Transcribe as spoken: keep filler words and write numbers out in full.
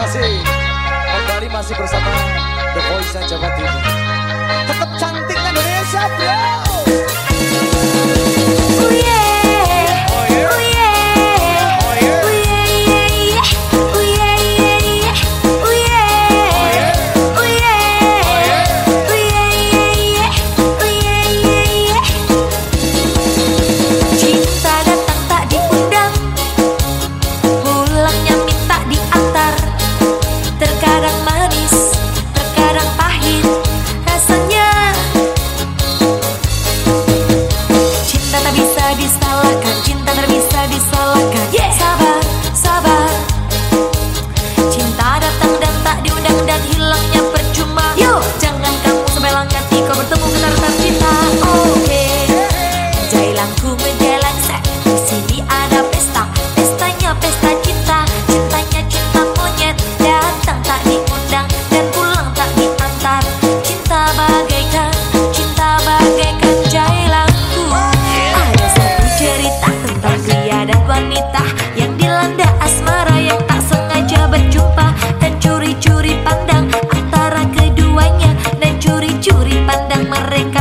kasih. Kembali masih bersama The Voice Jawa Timur. Tetap cantiknya Indonesia, bro. Disalahkan, cinta tak bisa disalahkan. Yeah. Sabar, sabar. Cinta datang dan tak diundang dan hilangnya percuma. Yo, jangan kamu sampai langkati kau bertemu ketar-ketar cinta. Oke, okay. Jailangku menjelang set. Di sini ada pesta, pestanya pesta cinta, cintanya cinta monyet. Datang tak diundang dan pulang tak diantar. Cinta bagaikan, cinta bagaikan jailangku. Ada satu cerita tentang pria dan wanita yang dilanda asmara yang tak sengaja berjumpa dan curi-curi pandang antara keduanya dan curi-curi pandang mereka.